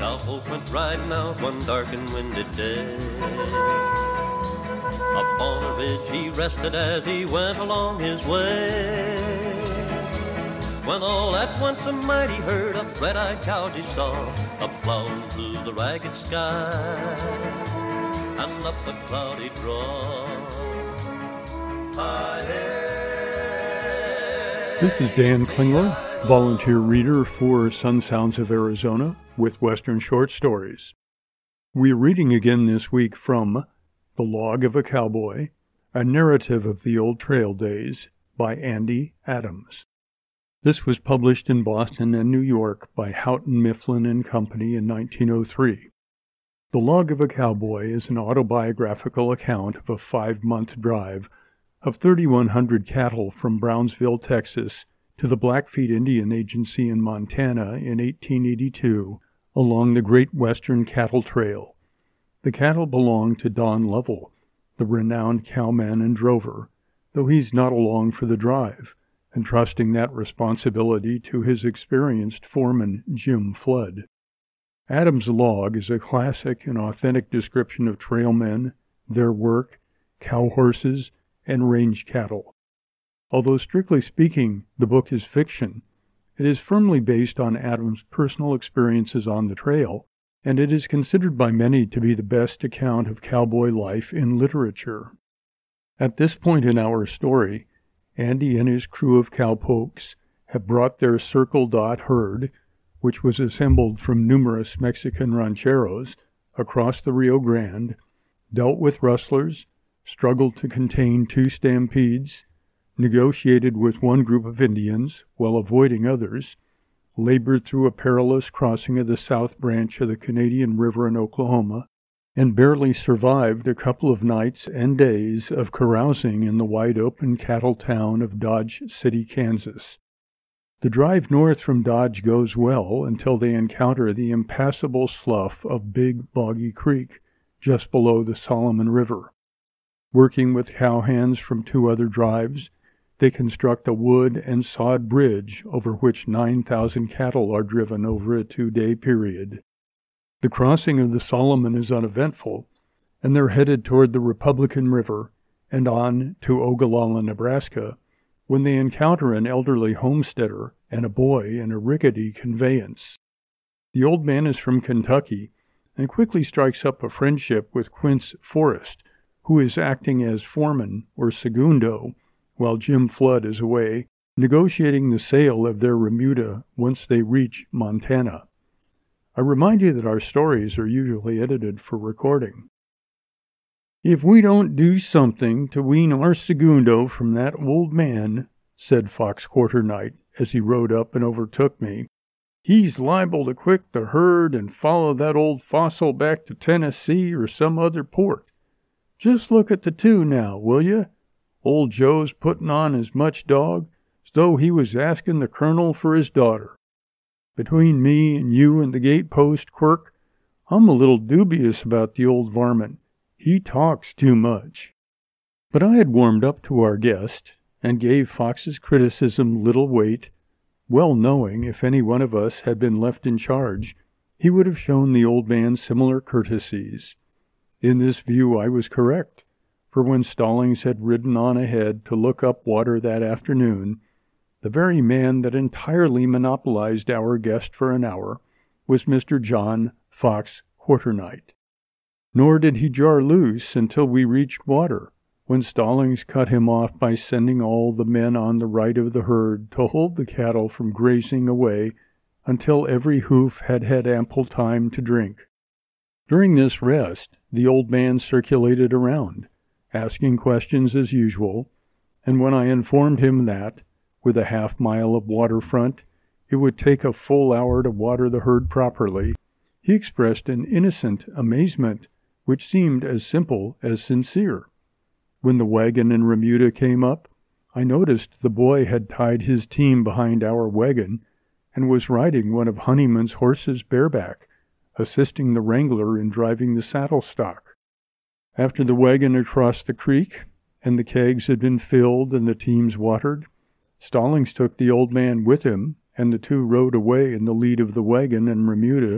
Cowpoke went riding out one dark and windy day. Upon a ridge he rested as he went along his way. When all at once a mighty herd of red-eyed cows he saw, a plowing through the ragged sky and up the cloudy draw. This is Dan Klingler, volunteer reader for Sun Sounds of Arizona with Western Short Stories. We're reading again this week from The Log of a Cowboy, a narrative of the old trail days by Andy Adams. This was published in Boston and New York by Houghton Mifflin and Company in 1903. The Log of a Cowboy is an autobiographical account of a 5-month drive of 3,100 cattle from Brownsville, Texas, to the Blackfeet Indian Agency in Montana in 1882 along the Great Western Cattle Trail. The cattle belonged to Don Lovell, the renowned cowman and drover, though he's not along for the drive, entrusting that responsibility to his experienced foreman, Jim Flood. Adams' log is a classic and authentic description of trailmen, their work, cow horses, and range cattle. Although strictly speaking, the book is fiction, it is firmly based on Adams' personal experiences on the trail, and it is considered by many to be the best account of cowboy life in literature. At this point in our story, Andy and his crew of cowpokes have brought their Circle Dot herd, which was assembled from numerous Mexican rancheros, across the Rio Grande, dealt with rustlers, struggled to contain 2 stampedes, negotiated with one group of Indians while avoiding others, labored through a perilous crossing of the South Branch of the Canadian River in Oklahoma, and barely survived a couple of nights and days of carousing in the wide-open cattle town of Dodge City, Kansas. The drive north from Dodge goes well until they encounter the impassable slough of Big Boggy Creek, just below the Solomon River. Working with cowhands from 2 other drives, they construct a wood and sod bridge over which 9,000 cattle are driven over a 2-day period. The crossing of the Solomon is uneventful, and they're headed toward the Republican River and on to Ogallala, Nebraska, when they encounter an elderly homesteader and a boy in a rickety conveyance. The old man is from Kentucky and quickly strikes up a friendship with Quince Forrest, who is acting as foreman or segundo while Jim Flood is away negotiating the sale of their remuda once they reach Montana. I remind you that our stories are usually edited for recording. "If we don't do something to wean our segundo from that old man," said Fox Quarternight as he rode up and overtook me, "he's liable to quit the herd and follow that old fossil back to Tennessee or some other port. Just look at the 2 now, will you? Old Joe's putting on as much dog as though he was asking the colonel for his daughter. Between me and you and the gatepost, Quirk, I'm a little dubious about the old varmint. He talks too much." But I had warmed up to our guest and gave Fox's criticism little weight, well knowing if any one of us had been left in charge, he would have shown the old man similar courtesies. In this view I was correct, for when Stallings had ridden on ahead to look up water that afternoon, the very man that entirely monopolized our guest for an hour was Mr. John Fox Quarternight. Nor did he jar loose until we reached water, when Stallings cut him off by sending all the men on the right of the herd to hold the cattle from grazing away until every hoof had had ample time to drink. During this rest, the old man circulated around, asking questions as usual, and when I informed him that, with a half-mile of waterfront, it would take a full hour to water the herd properly, he expressed an innocent amazement which seemed as simple as sincere. When the wagon and remuda came up, I noticed the boy had tied his team behind our wagon and was riding one of Honeyman's horses bareback, assisting the wrangler in driving the saddle stock. After the wagon had crossed the creek and the kegs had been filled and the teams watered, Stallings took the old man with him, and the 2 rode away in the lead of the wagon and remuda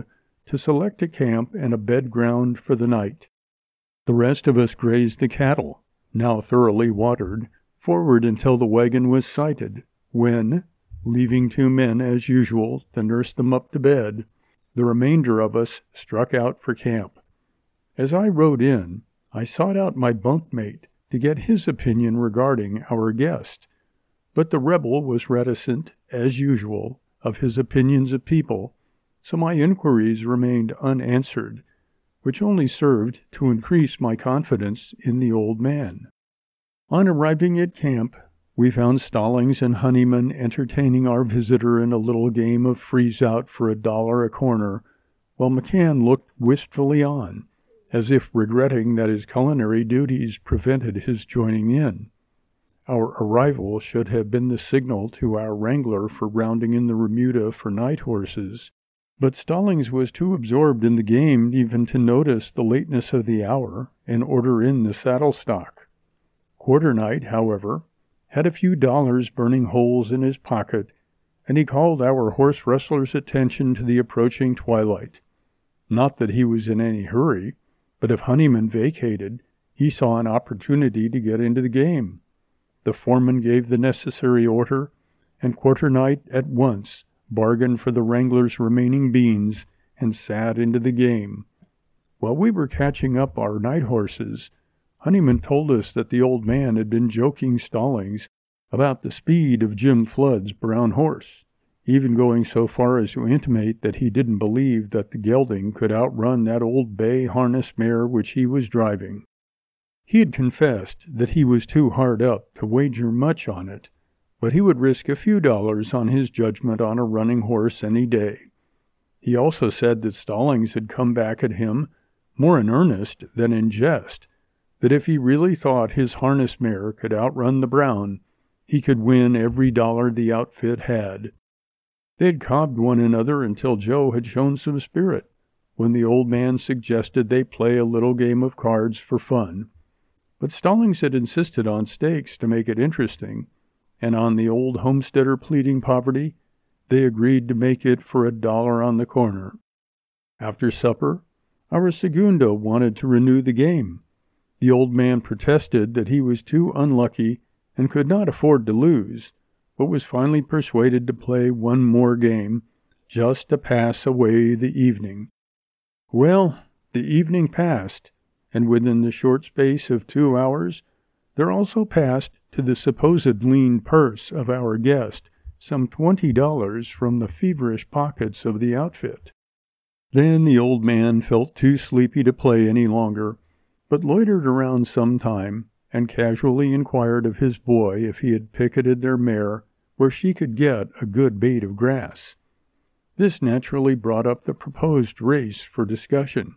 to select a camp and a bed ground for the night. The rest of us grazed the cattle, now thoroughly watered, forward until the wagon was sighted, when, leaving 2 men as usual to nurse them up to bed, the remainder of us struck out for camp. As I rode in, I sought out my bunkmate to get his opinion regarding our guest, but the rebel was reticent, as usual, of his opinions of people, so my inquiries remained unanswered, which only served to increase my confidence in the old man. On arriving at camp, we found Stallings and Honeyman entertaining our visitor in a little game of freeze-out for $1 a corner, while McCann looked wistfully on, as if regretting that his culinary duties prevented his joining in. Our arrival should have been the signal to our wrangler for rounding in the remuda for night horses, but Stallings was too absorbed in the game even to notice the lateness of the hour and order in the saddle stock. Quarternight, however, had a few dollars burning holes in his pocket, and he called our horse wrestler's attention to the approaching twilight. Not that he was in any hurry, but if Honeyman vacated, he saw an opportunity to get into the game. The foreman gave the necessary order, and Quarternight at once bargained for the wrangler's remaining beans and sat into the game. While we were catching up our night horses, Honeyman told us that the old man had been joking Stallings about the speed of Jim Flood's brown horse, even going so far as to intimate that he didn't believe that the gelding could outrun that old bay harness mare which he was driving. He had confessed that he was too hard up to wager much on it, but he would risk a few dollars on his judgment on a running horse any day. He also said that Stallings had come back at him, more in earnest than in jest, that if he really thought his harness mare could outrun the brown, he could win every dollar the outfit had. They had cobbed one another until Joe had shown some spirit, when the old man suggested they play a little game of cards for fun. But Stallings had insisted on stakes to make it interesting, and on the old homesteader pleading poverty, they agreed to make it for $1 on the corner. After supper, our segundo wanted to renew the game. The old man protested that he was too unlucky and could not afford to lose, but was finally persuaded to play one more game, just to pass away the evening. Well, the evening passed, and within the short space of 2 hours, there also passed to the supposed lean purse of our guest some $20 from the feverish pockets of the outfit. Then the old man felt too sleepy to play any longer, but loitered around some time, and casually inquired of his boy if he had picketed their mare where she could get a good bait of grass. This naturally brought up the proposed race for discussion.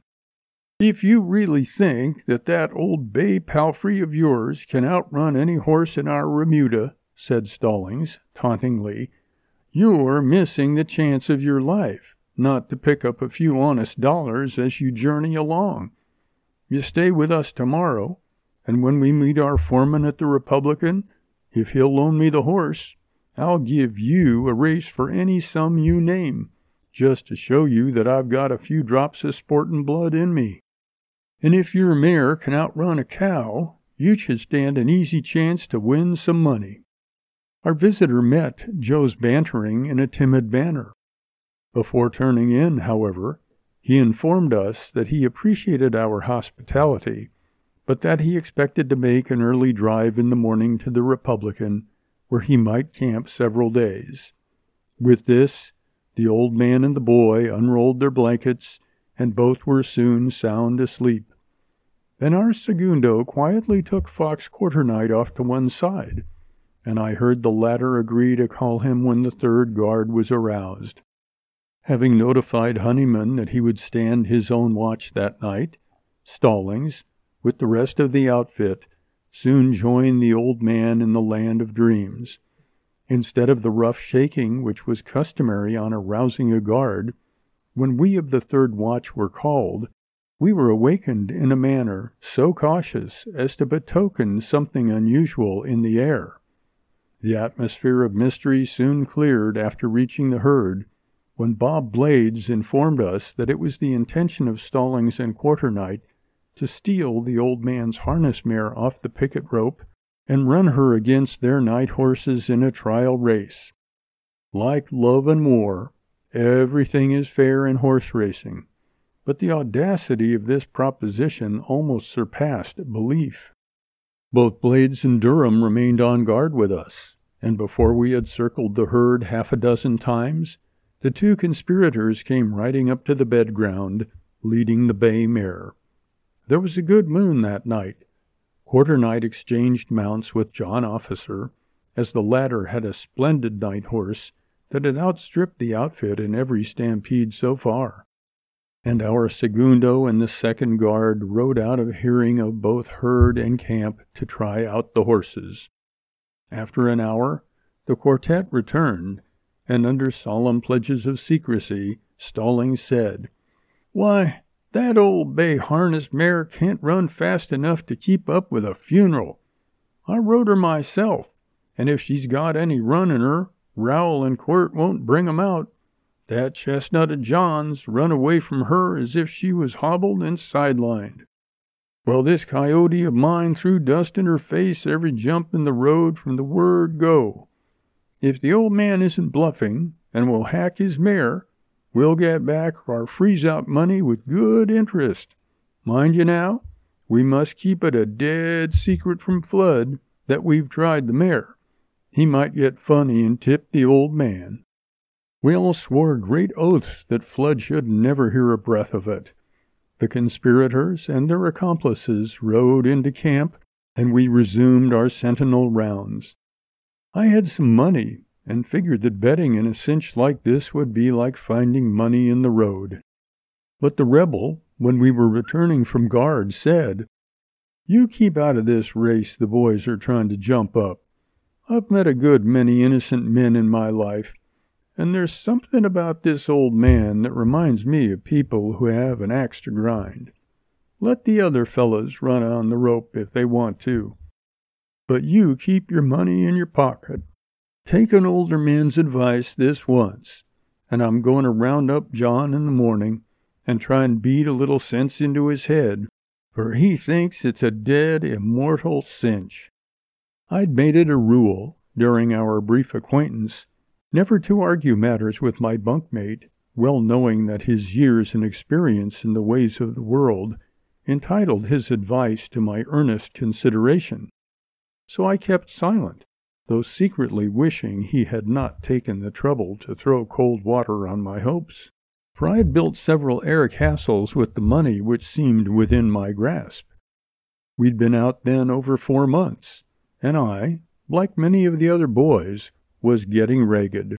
"If you really think that old bay palfrey of yours can outrun any horse in our remuda," said Stallings, tauntingly, "you're missing the chance of your life, not to pick up a few honest dollars as you journey along. You stay with us tomorrow, and when we meet our foreman at the Republican, if he'll loan me the horse, I'll give you a race for any sum you name, just to show you that I've got a few drops of sportin' blood in me. And if your mare can outrun a cow, you should stand an easy chance to win some money." Our visitor met Joe's bantering in a timid manner. Before turning in, however, he informed us that he appreciated our hospitality, but that he expected to make an early drive in the morning to the Republican, where he might camp several days. With this, the old man and the boy unrolled their blankets, and both were soon sound asleep. Then our segundo quietly took Fox Quarternight off to one side, and I heard the latter agree to call him when the third guard was aroused. Having notified Honeyman that he would stand his own watch that night, Stallings, with the rest of the outfit, soon joined the old man in the land of dreams. Instead of the rough shaking which was customary on arousing a guard, when we of the third watch were called, we were awakened in a manner so cautious as to betoken something unusual in the air. The atmosphere of mystery soon cleared after reaching the herd, when Bob Blades informed us that it was the intention of Stallings and Quarternight to steal the old man's harness mare off the picket rope and run her against their night horses in a trial race. Like love and war, everything is fair in horse racing, but the audacity of this proposition almost surpassed belief. Both Blades and Durham remained on guard with us, and before we had circled the herd half a dozen times, the two conspirators came riding up to the bed ground, leading the bay mare. There was a good moon that night. Quarternight exchanged mounts with John Officer, as the latter had a splendid night horse that had outstripped the outfit in every stampede so far, and our segundo and the second guard rode out of hearing of both herd and camp to try out the horses. After an hour, the quartet returned, and under solemn pledges of secrecy, Stallings said, "Why, that old bay harness mare can't run fast enough to keep up with a funeral. I rode her myself, and if she's got any run in her, Rowell and Quirt won't bring 'em out. That chestnut of John's run away from her as if she was hobbled and sidelined. Well, this coyote of mine threw dust in her face every jump in the road from the word go. If the old man isn't bluffing and will hack his mare, we'll get back our freeze-out money with good interest. Mind you now, we must keep it a dead secret from Flood that we've tried the mare. He might get funny and tip the old man." We all swore great oaths that Flood should never hear a breath of it. The conspirators and their accomplices rode into camp, and we resumed our sentinel rounds. I had some money, and figured that betting in a cinch like this would be like finding money in the road. But the rebel, when we were returning from guard, said, "You keep out of this race the boys are trying to jump up. I've met a good many innocent men in my life, and there's something about this old man that reminds me of people who have an axe to grind. Let the other fellows run on the rope if they want to, but you keep your money in your pocket. Take an older man's advice this once, and I'm going to round up John in the morning and try and beat a little sense into his head, for he thinks it's a dead, immortal cinch." I'd made it a rule, during our brief acquaintance, never to argue matters with my bunkmate, well knowing that his years and experience in the ways of the world entitled his advice to my earnest consideration. So I kept silent, though secretly wishing he had not taken the trouble to throw cold water on my hopes, for I had built several air castles with the money which seemed within my grasp. We'd been out then over 4 months, and I, like many of the other boys, was getting ragged.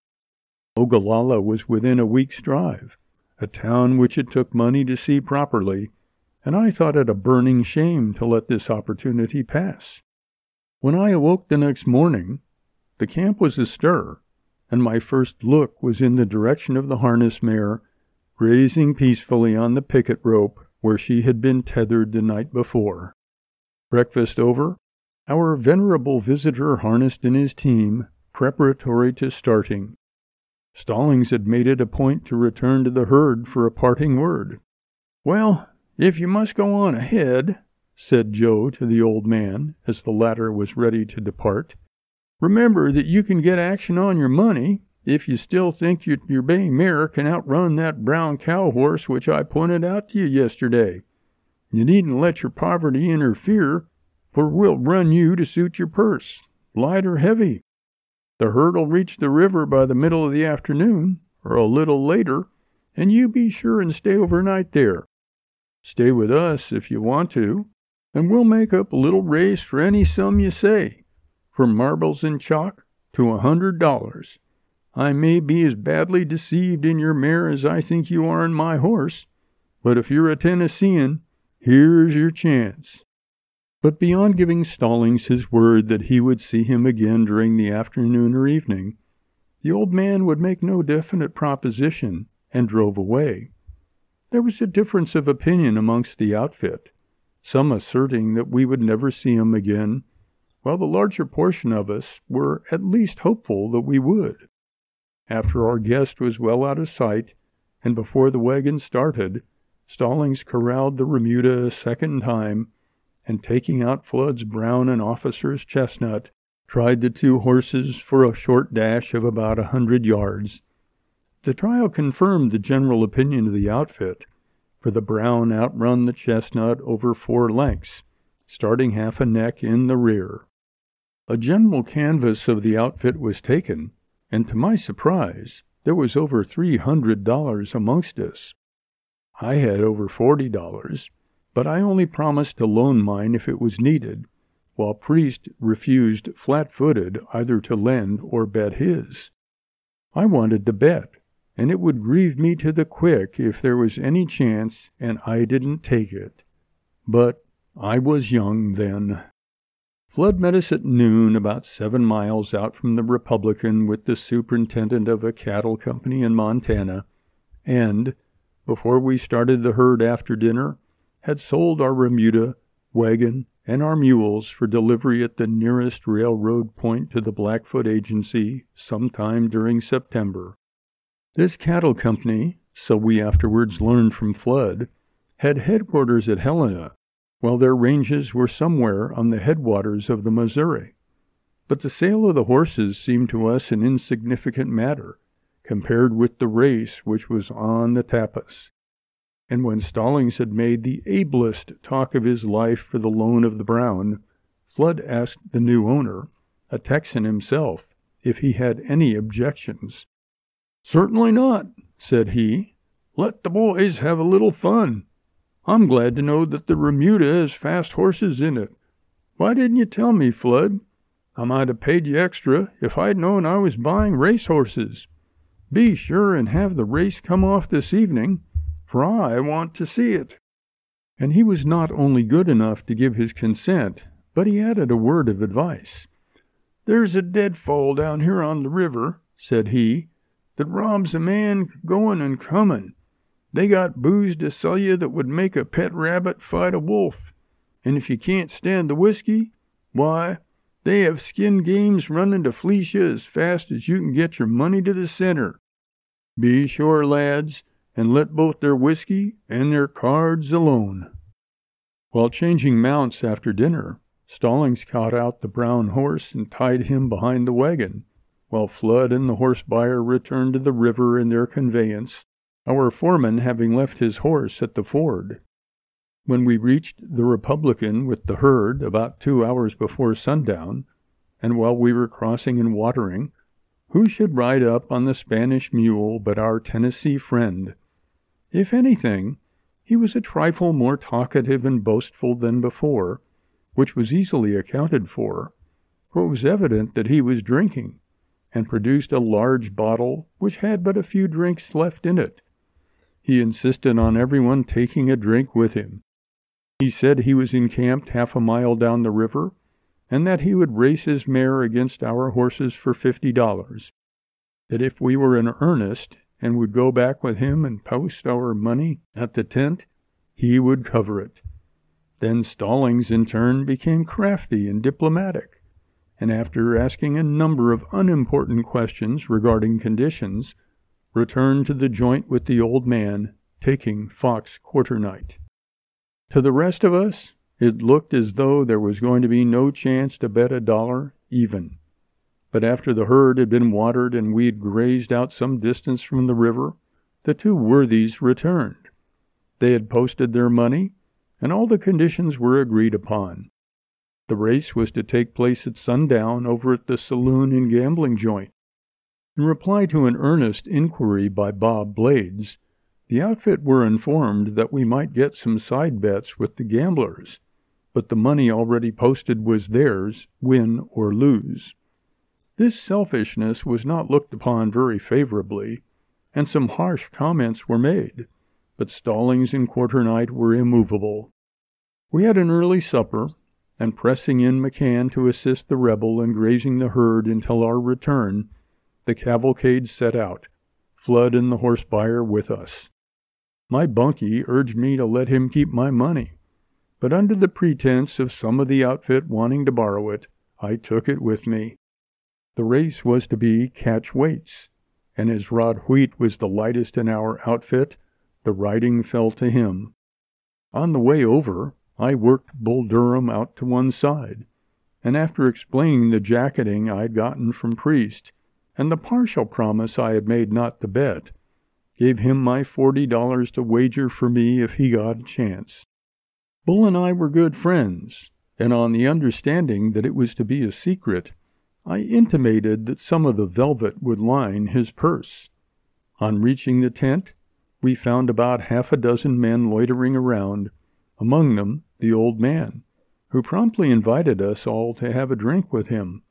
Ogallala was within a week's drive, a town which it took money to see properly, and I thought it a burning shame to let this opportunity pass. When I awoke the next morning, the camp was astir, and my first look was in the direction of the harness mare, grazing peacefully on the picket rope where she had been tethered the night before. Breakfast over, our venerable visitor harnessed in his team, preparatory to starting. Stallings had made it a point to return to the herd for a parting word. "Well, if you must go on ahead," said Joe to the old man, as the latter was ready to depart, "remember that you can get action on your money, if you still think your bay mare can outrun that brown cow horse which I pointed out to you yesterday. You needn't let your poverty interfere, for we'll run you to suit your purse, light or heavy. The herd'll reach the river by the middle of the afternoon, or a little later, and you be sure and stay overnight there. Stay with us if you want to, and we'll make up a little race for any sum you say, from marbles and chalk to $100. I may be as badly deceived in your mare as I think you are in my horse, but if you're a Tennessean, here's your chance." But beyond giving Stallings his word that he would see him again during the afternoon or evening, the old man would make no definite proposition, and drove away. There was a difference of opinion amongst the outfit, some asserting that we would never see him again, while the larger portion of us were at least hopeful that we would. after our guest was well out of sight, and before the wagon started, Stallings corralled the remuda a second time, and taking out Flood's brown and officer's chestnut, tried the two horses for a short dash of about 100 yards. The trial confirmed the general opinion of the outfit, for the brown outrun the chestnut over 4 lengths, starting half a neck in the rear. A general canvass of the outfit was taken, and to my surprise, there was over $300 amongst us. I had over $40, but I only promised to loan mine if it was needed, while Priest refused flat-footed either to lend or bet his. I wanted to bet, and it would grieve me to the quick if there was any chance and I didn't take it. But I was young then. Flood met us at noon about 7 miles out from the Republican with the superintendent of a cattle company in Montana, and, before we started the herd after dinner, had sold our remuda, wagon, and our mules for delivery at the nearest railroad point to the Blackfoot Agency sometime during September. This cattle company, so we afterwards learned from Flood, had headquarters at Helena, while their ranges were somewhere on the headwaters of the Missouri. But the sale of the horses seemed to us an insignificant matter, compared with the race which was on the tapis. And when Stallings had made the ablest talk of his life for the loan of the brown, Flood asked the new owner, a Texan himself, if he had any objections. "Certainly not," said he. "Let the boys have a little fun. I'm glad to know that the remuda has fast horses in it. Why didn't you tell me, Flood? I might have paid you extra if I'd known I was buying race horses. Be sure and have the race come off this evening, for I want to see it." And he was not only good enough to give his consent, but he added a word of advice. "There's a deadfall down here on the river," said he, "that robs a man going and coming. They got booze to sell you that would make a pet rabbit fight a wolf. And if you can't stand the whiskey, why, they have skin games running to fleece you as fast as you can get your money to the center. Be sure, lads, and let both their whiskey and their cards alone." While changing mounts after dinner, Stallings caught out the brown horse and tied him behind the wagon, while Flood and the horse buyer returned to the river in their conveyance, our foreman having left his horse at the ford. When we reached the Republican with the herd about 2 hours before sundown, and while we were crossing and watering, who should ride up on the Spanish mule but our Tennessee friend? If anything, he was a trifle more talkative and boastful than before, which was easily accounted for it was evident that he was drinking, and produced a large bottle which had but a few drinks left in it. He insisted on everyone taking a drink with him. He said he was encamped half a mile down the river, and that he would race his mare against our horses for $50, that if we were in earnest and would go back with him and post our money at the tent, he would cover it. Then Stallings in turn became crafty and diplomatic, and after asking a number of unimportant questions regarding conditions, returned to the joint with the old man, taking Fox Quarternight. To the rest of us, it looked as though there was going to be no chance to bet $1 even. But after the herd had been watered and we had grazed out some distance from the river, the two worthies returned. They had posted their money, and all the conditions were agreed upon. The race was to take place at sundown over at the saloon and gambling joint. In reply to an earnest inquiry by Bob Blades, the outfit were informed that we might get some side bets with the gamblers, but the money already posted was theirs, win or lose. This selfishness was not looked upon very favorably, and some harsh comments were made, but Stallings and Quarternight were immovable. We had an early supper, and pressing in McCann to assist the rebel in grazing the herd until our return, the cavalcade set out, Flood and the horse buyer with us. My bunkie urged me to let him keep my money, but under the pretense of some of the outfit wanting to borrow it, I took it with me. The race was to be catch weights, and as Rod Wheat was the lightest in our outfit, the riding fell to him. On the way over, I worked Bull Durham out to one side, and after explaining the jacketing I'd gotten from Priest, and the partial promise I had made not to bet, gave him my $40 to wager for me if he got a chance. Bull and I were good friends, and on the understanding that it was to be a secret, I intimated that some of the velvet would line his purse. On reaching the tent, we found about half a dozen men loitering around, among them the old man, who promptly invited us all to have a drink with him.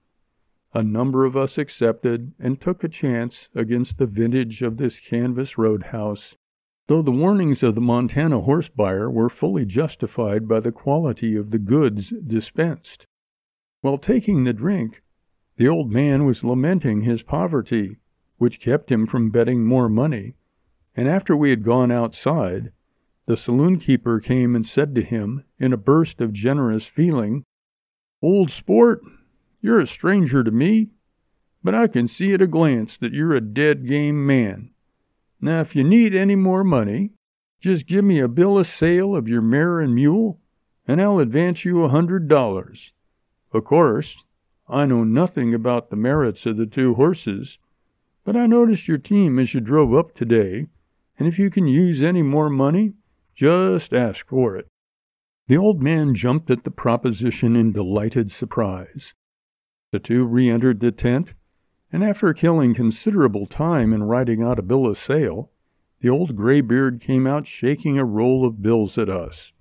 A number of us accepted and took a chance against the vintage of this canvas roadhouse, though the warnings of the Montana horse buyer were fully justified by the quality of the goods dispensed. While taking the drink, the old man was lamenting his poverty, which kept him from betting more money, and after we had gone outside, the saloon keeper came and said to him, in a burst of generous feeling, "Old sport, you're a stranger to me, but I can see at a glance that you're a dead-game man. Now, if you need any more money, just give me a bill of sale of your mare and mule, and I'll advance you $100. Of course, I know nothing about the merits of the two horses, but I noticed your team as you drove up today, and if you can use any more money, just ask for it." The old man jumped at the proposition in delighted surprise. The two re-entered the tent, and after killing considerable time in writing out a bill of sale, the old graybeard came out shaking a roll of bills at us.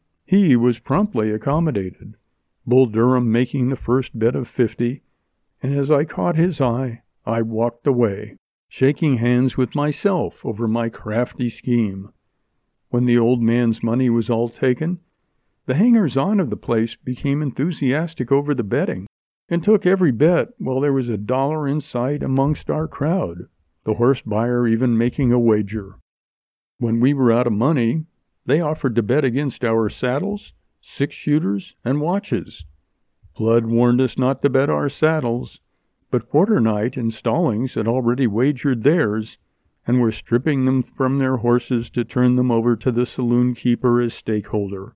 He was promptly accommodated, Bull Durham making the first bet of 50, and as I caught his eye, I walked away, shaking hands with myself over my crafty scheme. When the old man's money was all taken, the hangers-on of the place became enthusiastic over the betting, and took every bet while there was $1 in sight amongst our crowd, the horse buyer even making a wager. When we were out of money, they offered to bet against our saddles, six-shooters, and watches. Flood warned us not to bet our saddles, but Quarternight and Stallings had already wagered theirs, and were stripping them from their horses to turn them over to the saloon keeper as stakeholder.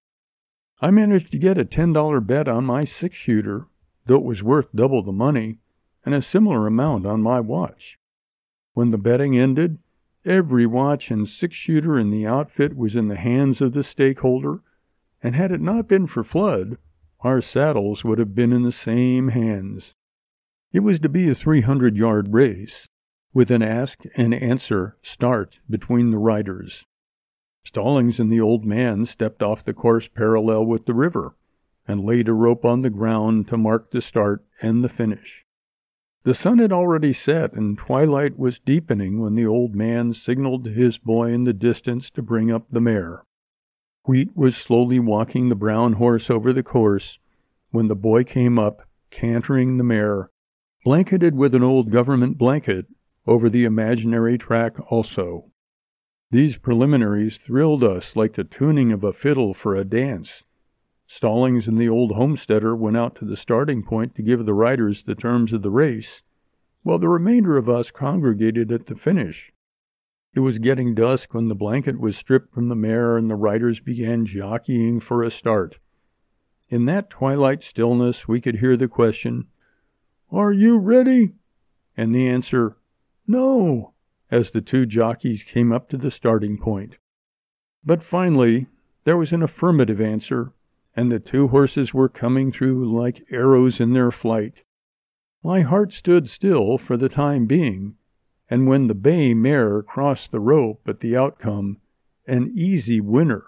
I managed to get a $10 bet on my six-shooter, though it was worth double the money, and a similar amount on my watch. When the betting ended, every watch and six-shooter in the outfit was in the hands of the stakeholder, and had it not been for Flood, our saddles would have been in the same hands. It was to be a 300-yard race, with an ask-and-answer start between the riders. Stallings and the old man stepped off the course parallel with the river, and laid a rope on the ground to mark the start and the finish. The sun had already set, and twilight was deepening when the old man signaled to his boy in the distance to bring up the mare. Wheat was slowly walking the brown horse over the course when the boy came up, cantering the mare, blanketed with an old government blanket, over the imaginary track also. These preliminaries thrilled us like the tuning of a fiddle for a dance. Stallings and the old homesteader went out to the starting point to give the riders the terms of the race, while the remainder of us congregated at the finish. It was getting dusk when the blanket was stripped from the mare and the riders began jockeying for a start. In that twilight stillness we could hear the question, "Are you ready?" and the answer, "No," as the two jockeys came up to the starting point. But finally there was an affirmative answer, and the two horses were coming through like arrows in their flight. My heart stood still for the time being, and when the bay mare crossed the rope at the outcome, an easy winner,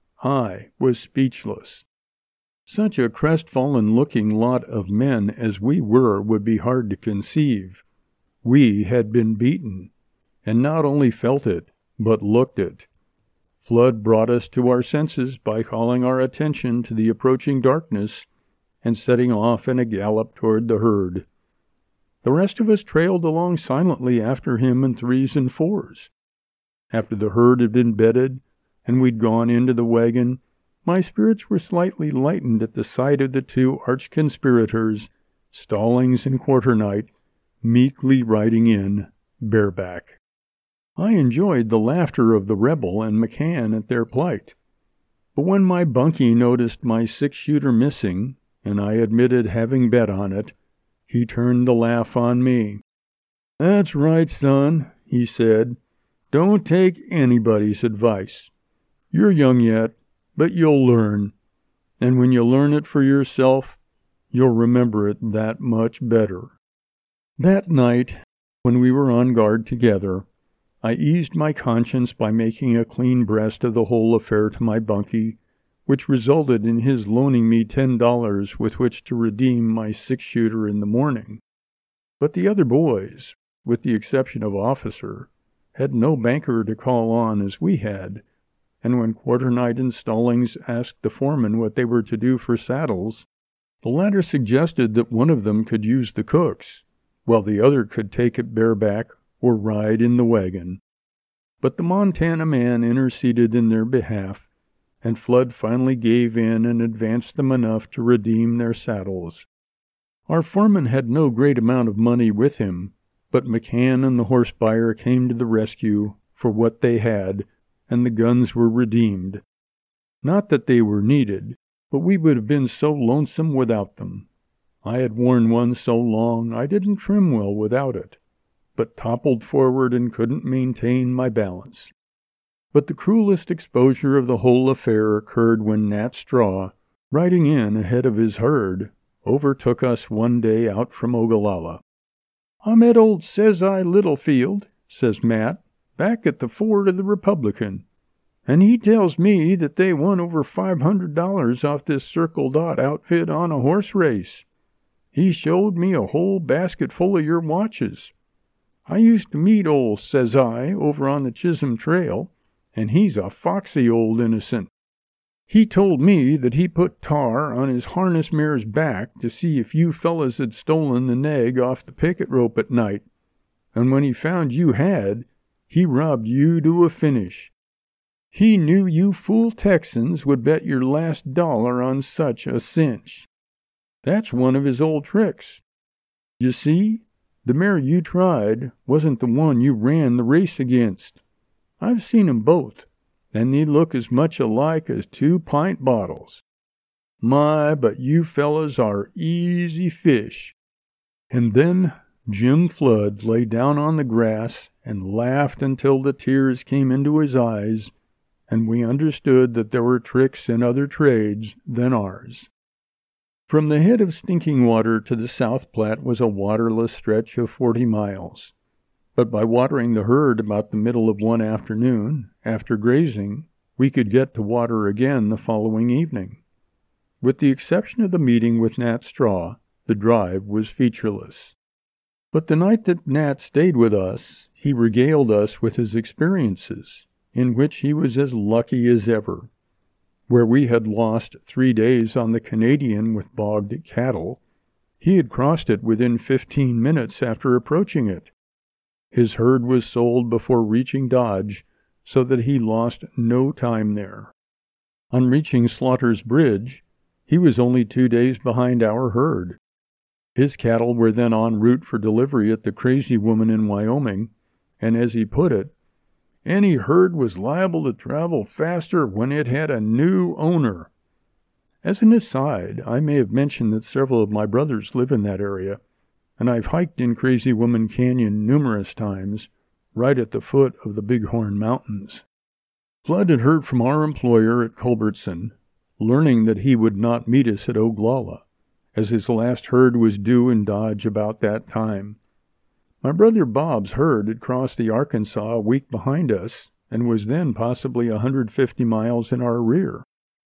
I was speechless. Such a crestfallen-looking lot of men as we were would be hard to conceive. We had been beaten, and not only felt it, but looked it. Flood brought us to our senses by calling our attention to the approaching darkness and setting off in a gallop toward the herd. The rest of us trailed along silently after him in threes and fours. After the herd had been bedded and we'd gone into the wagon, my spirits were slightly lightened at the sight of the two arch-conspirators, Stallings and Quarternight, meekly riding in bareback. I enjoyed the laughter of the rebel and McCann at their plight. But when my bunkie noticed my 6-shooter missing, and I admitted having bet on it, he turned the laugh on me. "That's right, son," he said. "Don't take anybody's advice. You're young yet, but you'll learn. And when you learn it for yourself, you'll remember it that much better." That night, when we were on guard together, I eased my conscience by making a clean breast of the whole affair to my bunkie, which resulted in his loaning me $10 with which to redeem my 6-shooter in the morning. But the other boys, with the exception of Officer, had no banker to call on as we had, and when Quarternight and Stallings asked the foreman what they were to do for saddles, the latter suggested that one of them could use the cook's, while the other could take it bareback or ride in the wagon. But the Montana man interceded in their behalf, and Flood finally gave in and advanced them enough to redeem their saddles. Our foreman had no great amount of money with him, but McCann and the horse buyer came to the rescue for what they had, and the guns were redeemed. Not that they were needed, but we would have been so lonesome without them. I had worn one so long I didn't trim well without it, but toppled forward and couldn't maintain my balance. But the cruelest exposure of the whole affair occurred when Nat Straw, riding in ahead of his herd, overtook us one day out from Ogallala. "I met old Says-I Littlefield," says Matt, "back at the ford of the Republican, and he tells me that they won over $500 off this Circle Dot outfit on a horse race. He showed me a whole basket full of your watches. I used to meet old Says-I over on the Chisholm Trail, and he's a foxy old innocent. He told me that he put tar on his harness mare's back to see if you fellas had stolen the nag off the picket rope at night, and when he found you had, he robbed you to a finish. He knew you fool Texans would bet your last dollar on such a cinch. That's one of his old tricks. You see, the mare you tried wasn't the one you ran the race against. I've seen 'em both, and they look as much alike as 2 pint bottles. My, but you fellas are easy fish." And then Jim Flood lay down on the grass and laughed until the tears came into his eyes, and we understood that there were tricks in other trades than ours. From the head of Stinking Water to the South Platte was a waterless stretch of 40 miles. But by watering the herd about the middle of one afternoon, after grazing, we could get to water again the following evening. With the exception of the meeting with Nat Straw, the drive was featureless. But the night that Nat stayed with us, he regaled us with his experiences, in which he was as lucky as ever. Where we had lost 3 days on the Canadian with bogged cattle, he had crossed it within 15 minutes after approaching it. His herd was sold before reaching Dodge, so that he lost no time there. On reaching Slaughter's Bridge, he was only 2 days behind our herd. His cattle were then en route for delivery at the Crazy Woman in Wyoming, and as he put it, any herd was liable to travel faster when it had a new owner. As an aside, I may have mentioned that several of my brothers live in that area, and I've hiked in Crazy Woman Canyon numerous times, right at the foot of the Bighorn Mountains. Flood had heard from our employer at Culbertson, learning that he would not meet us at Oglala, as his last herd was due in Dodge about that time. My brother Bob's herd had crossed the Arkansas a week behind us, and was then possibly 150 miles in our rear.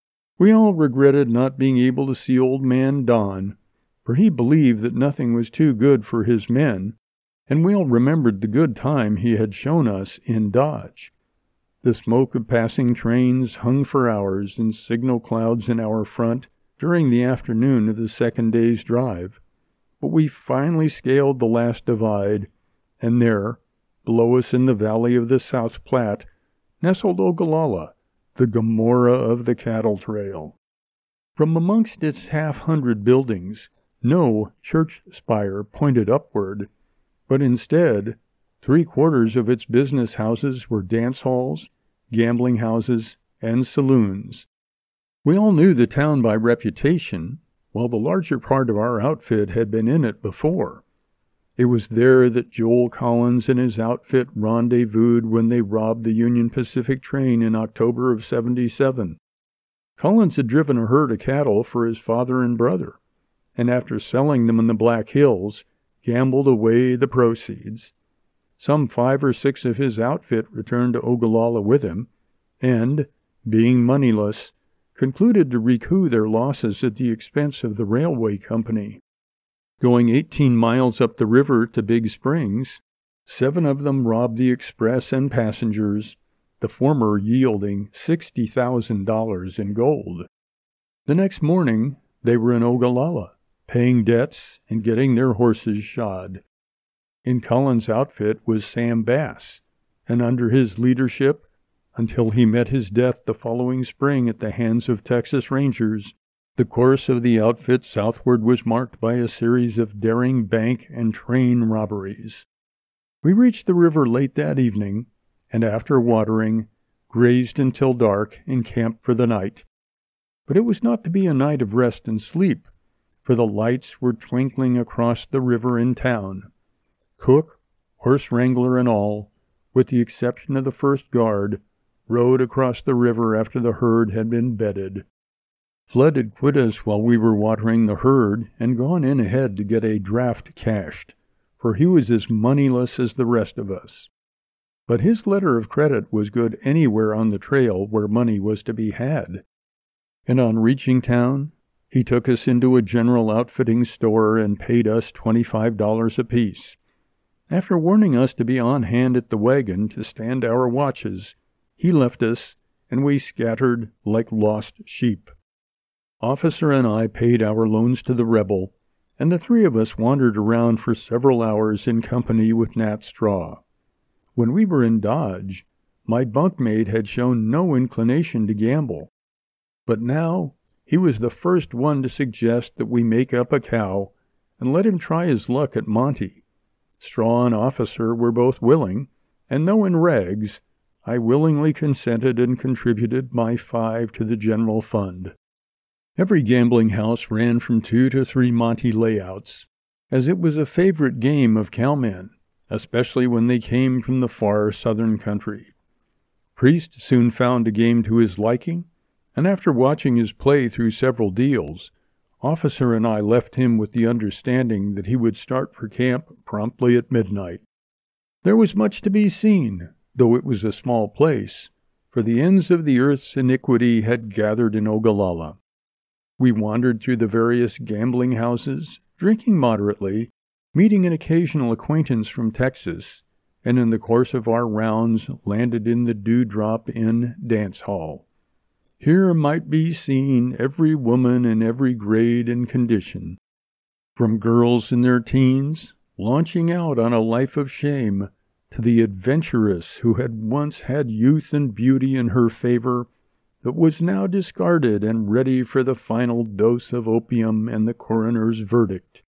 We all regretted not being able to see old man Don, for he believed that nothing was too good for his men, and we all remembered the good time he had shown us in Dodge. The smoke of passing trains hung for hours in signal clouds in our front during the afternoon of the second day's drive, but we finally scaled the last divide, and there, below us in the valley of the South Platte, nestled Ogallala, the Gomorrah of the cattle trail. From amongst its 100 buildings, no church spire pointed upward, but instead 3/4 of its business houses were dance halls, gambling houses, and saloons. We all knew the town by reputation, while the larger part of our outfit had been in it before. It was there that Joel Collins and his outfit rendezvoused when they robbed the Union Pacific train in October of '77. Collins had driven a herd of cattle for his father and brother, and after selling them in the Black Hills, gambled away the proceeds. Some 5 or 6 of his outfit returned to Ogallala with him, and, being moneyless, concluded to recoup their losses at the expense of the railway company. Going 18 miles up the river to Big Springs, 7 of them robbed the express and passengers, the former yielding $60,000 in gold. The next morning, they were in Ogallala, paying debts and getting their horses shod. In Collins' outfit was Sam Bass, and under his leadership, until he met his death the following spring at the hands of Texas Rangers, the course of the outfit southward was marked by a series of daring bank and train robberies. We reached the river late that evening, and after watering, grazed until dark and camped for the night. But it was not to be a night of rest and sleep, for the lights were twinkling across the river in town. Cook, horse wrangler and all, with the exception of the first guard, rode across the river after the herd had been bedded. Flood had quit us while we were watering the herd and gone in ahead to get a draft cashed, for he was as moneyless as the rest of us. But his letter of credit was good anywhere on the trail where money was to be had. And on reaching town, he took us into a general outfitting store and paid us $25 apiece. After warning us to be on hand at the wagon to stand our watches, he left us, and we scattered like lost sheep. Officer and I paid our loans to the rebel, and the 3 of us wandered around for several hours in company with Nat Straw. When we were in Dodge, my bunkmate had shown no inclination to gamble, but now he was the first one to suggest that we make up a cow and let him try his luck at Monte. Straw and Officer were both willing, and though in rags, I willingly consented and contributed my 5 to the general fund. Every gambling house ran from 2 to 3 Monte layouts, as it was a favorite game of cowmen, especially when they came from the far southern country. Priest soon found a game to his liking, and after watching his play through several deals, Officer and I left him with the understanding that he would start for camp promptly at midnight. There was much to be seen, though it was a small place, for the ends of the earth's iniquity had gathered in Ogallala. We wandered through the various gambling houses, drinking moderately, meeting an occasional acquaintance from Texas, and in the course of our rounds landed in the Dewdrop Inn dance hall. Here might be seen every woman in every grade and condition, from girls in their teens, launching out on a life of shame, to the adventuress who had once had youth and beauty in her favor, but was now discarded and ready for the final dose of opium and the coroner's verdict.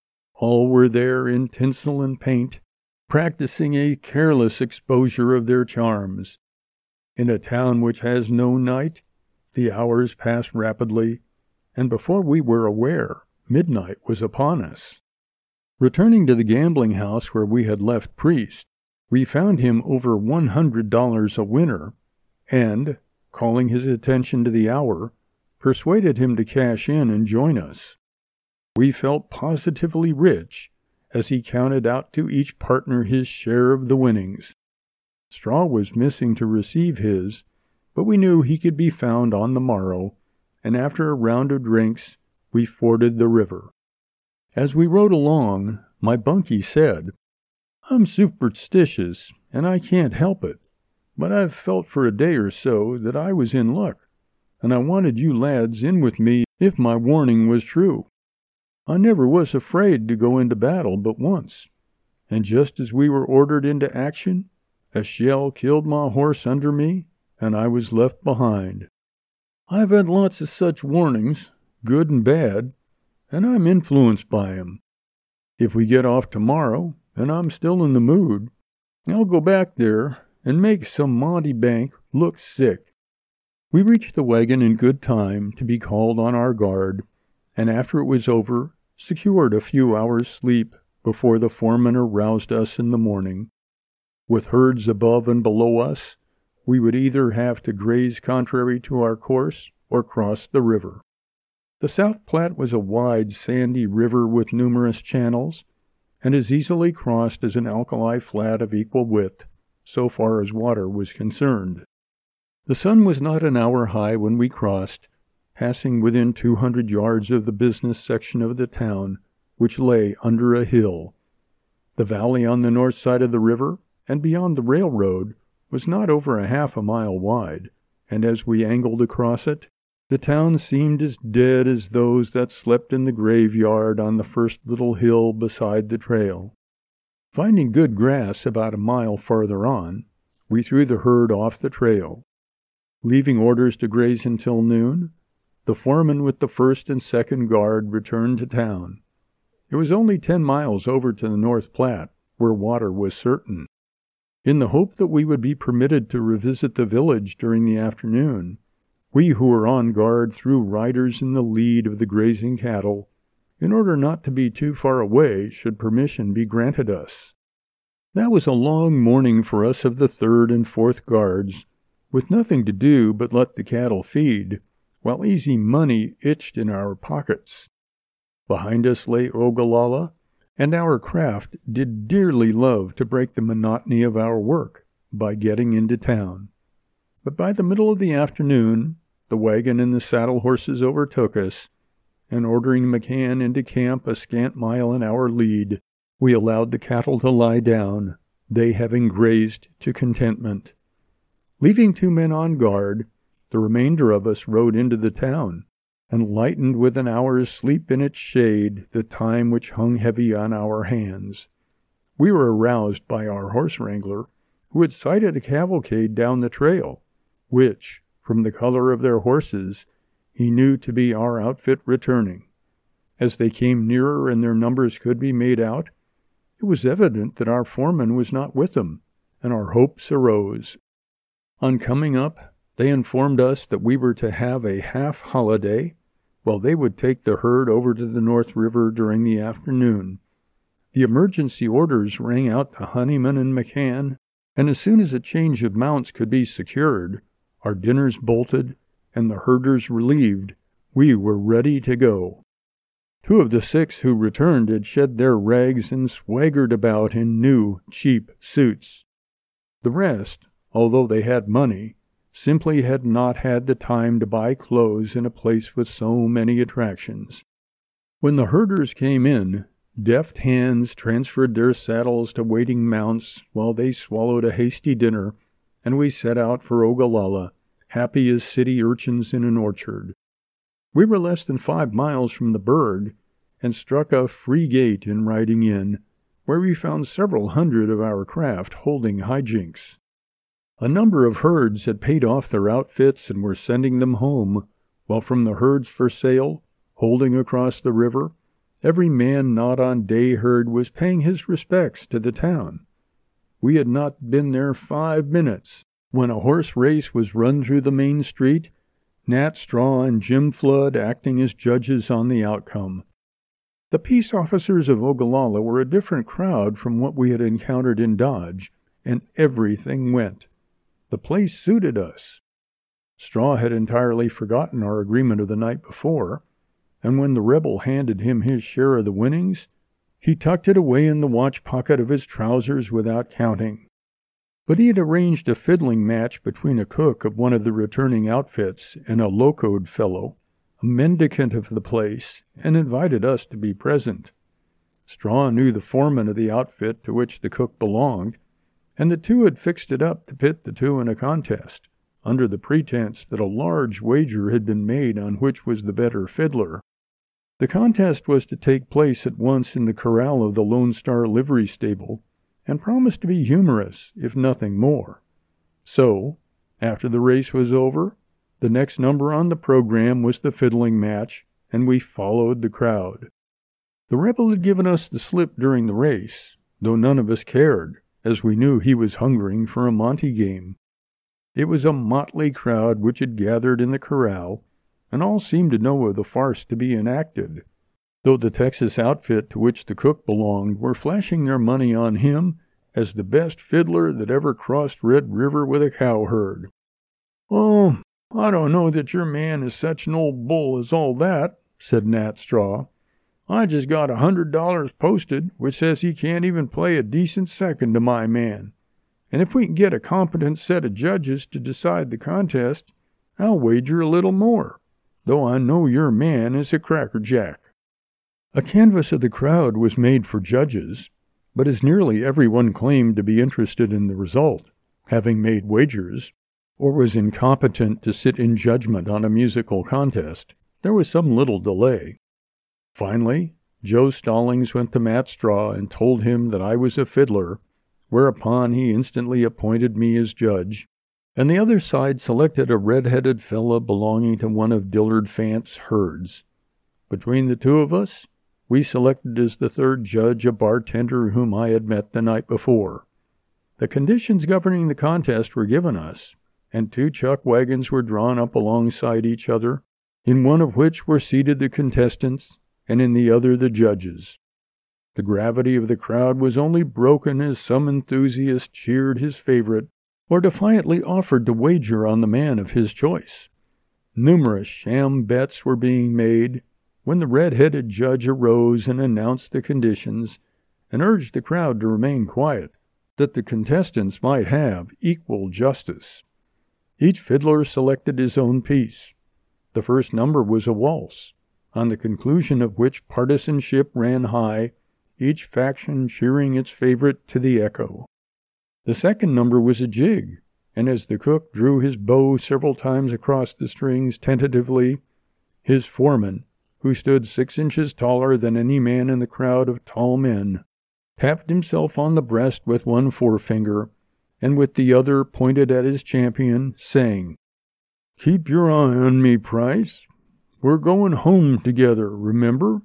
All were there in tinsel and paint, practicing a careless exposure of their charms. In a town which has no night, the hours passed rapidly, and before we were aware, midnight was upon us. Returning to the gambling house where we had left Priest, we found him over $100 a winner, and, calling his attention to the hour, persuaded him to cash in and join us. We felt positively rich as he counted out to each partner his share of the winnings. Straw was missing to receive his, but we knew he could be found on the morrow, and after a round of drinks, we forded the river. As we rode along, my bunkie said, "I'm superstitious, and I can't help it, but I've felt for a day or so that I was in luck, and I wanted you lads in with me if my warning was true. I never was afraid to go into battle but once, and just as we were ordered into action, a shell killed my horse under me, and I was left behind. I've had lots of such warnings, good and bad, and I'm influenced by 'em. If we get off tomorrow, and I'm still in the mood, I'll go back there and make some Montebank look sick." We reached the wagon in good time to be called on our guard, and after it was over, secured a few hours' sleep before the foreman aroused us in the morning. With herds above and below us, we would either have to graze contrary to our course or cross the river. The South Platte was a wide, sandy river with numerous channels, and as easily crossed as an alkali flat of equal width, so far as water was concerned. The sun was not an hour high when we crossed, passing within 200 yards of the business section of the town, which lay under a hill. The valley on the north side of the river, and beyond the railroad, was not over a half a mile wide, and as we angled across it, the town seemed as dead as those that slept in the graveyard on the first little hill beside the trail. Finding good grass about a mile farther on, we threw the herd off the trail. Leaving orders to graze until noon, the foreman with the first and second guard returned to town. It was only 10 miles over to the North Platte, where water was certain. In the hope that we would be permitted to revisit the village during the afternoon, we who were on guard threw riders in the lead of the grazing cattle, in order not to be too far away should permission be granted us. That was a long morning for us of the third and fourth guards, with nothing to do but let the cattle feed, while easy money itched in our pockets. Behind us lay Ogallala, and our craft did dearly love to break the monotony of our work by getting into town. But by the middle of the afternoon, the wagon and the saddle horses overtook us, and ordering McCann into camp a scant mile in our lead, we allowed the cattle to lie down, they having grazed to contentment. Leaving 2 men on guard, the remainder of us rode into the town, and lightened with an hour's sleep in its shade the time which hung heavy on our hands. We were aroused by our horse wrangler, who had sighted a cavalcade down the trail, which, from the color of their horses, he knew to be our outfit returning. As they came nearer and their numbers could be made out, it was evident that our foreman was not with them, and our hopes arose. On coming up, they informed us that we were to have a half-holiday, while they would take the herd over to the North River during the afternoon. The emergency orders rang out to Honeyman and McCann, and as soon as a change of mounts could be secured, our dinners bolted, and the herders relieved, we were ready to go. 2 of the 6 who returned had shed their rags and swaggered about in new, cheap suits. The rest, although they had money, simply had not had the time to buy clothes in a place with so many attractions. When the herders came in, deft hands transferred their saddles to waiting mounts while they swallowed a hasty dinner, and we set out for Ogallala, happy as city urchins in an orchard. We were less than 5 miles from the burg, and struck a free gate in riding in, where we found several hundred of our craft holding hijinks. A number of herds had paid off their outfits and were sending them home, while from the herds for sale, holding across the river, every man not on day herd was paying his respects to the town. We had not been there 5 minutes when a horse race was run through the main street, Nat Straw and Jim Flood acting as judges on the outcome. The peace officers of Ogallala were a different crowd from what we had encountered in Dodge, and everything went. The place suited us. Straw had entirely forgotten our agreement of the night before, and when the rebel handed him his share of the winnings, he tucked it away in the watch pocket of his trousers without counting. But he had arranged a fiddling match between a cook of one of the returning outfits and a locoed fellow, a mendicant of the place, and invited us to be present. Straw knew the foreman of the outfit to which the cook belonged, and the 2 had fixed it up to pit the 2 in a contest, under the pretense that a large wager had been made on which was the better fiddler. The contest was to take place at once in the corral of the Lone Star livery stable, and promised to be humorous, if nothing more. So, after the race was over, the next number on the program was the fiddling match, and we followed the crowd. The rebel had given us the slip during the race, though none of us cared, as we knew he was hungering for a Monte game. It was a motley crowd which had gathered in the corral, and all seemed to know of the farce to be enacted, though the Texas outfit to which the cook belonged were flashing their money on him as the best fiddler that ever crossed Red River with a cow herd. "Oh, I don't know that your man is such an old bull as all that," said Nat Straw. "I just got $100 posted, which says he can't even play a decent second to my man. And if we can get a competent set of judges to decide the contest, I'll wager a little more, though I know your man is a crackerjack." A canvass of the crowd was made for judges, but as nearly everyone claimed to be interested in the result, having made wagers, or was incompetent to sit in judgment on a musical contest, there was some little delay. Finally, Joe Stallings went to Matt Straw and told him that I was a fiddler, whereupon he instantly appointed me as judge, and the other side selected a red-headed fellow belonging to one of Dillard Fant's herds. Between the two of us, we selected as the third judge a bartender whom I had met the night before. The conditions governing the contest were given us, and 2 chuck wagons were drawn up alongside each other, in one of which were seated the contestants, and in the other the judges. The gravity of the crowd was only broken as some enthusiast cheered his favorite, or defiantly offered to wager on the man of his choice. Numerous sham bets were being made, when the red-headed judge arose and announced the conditions, and urged the crowd to remain quiet, that the contestants might have equal justice. Each fiddler selected his own piece. The first number was a waltz, on the conclusion of which partisanship ran high, each faction cheering its favorite to the echo. The second number was a jig, and as the cook drew his bow several times across the strings tentatively, his foreman, who stood 6 inches taller than any man in the crowd of tall men, tapped himself on the breast with one forefinger, and with the other pointed at his champion, saying, "Keep your eye on me, Price. We're going home together, remember?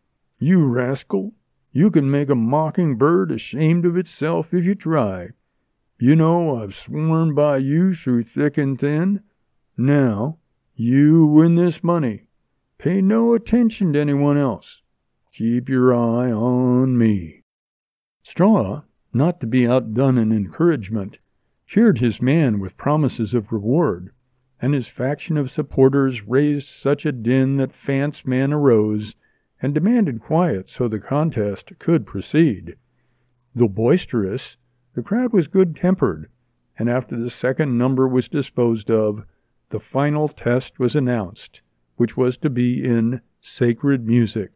You rascal, you can make a mockingbird ashamed of itself if you try. You know I've sworn by you through thick and thin. Now, you win this money. Pay no attention to anyone else. Keep your eye on me." Straw, not to be outdone in encouragement, cheered his man with promises of reward, and his faction of supporters raised such a din that Fant's man arose and demanded quiet so the contest could proceed. Though boisterous, the crowd was good-tempered, and after the second number was disposed of, the final test was announced, which was to be in sacred music.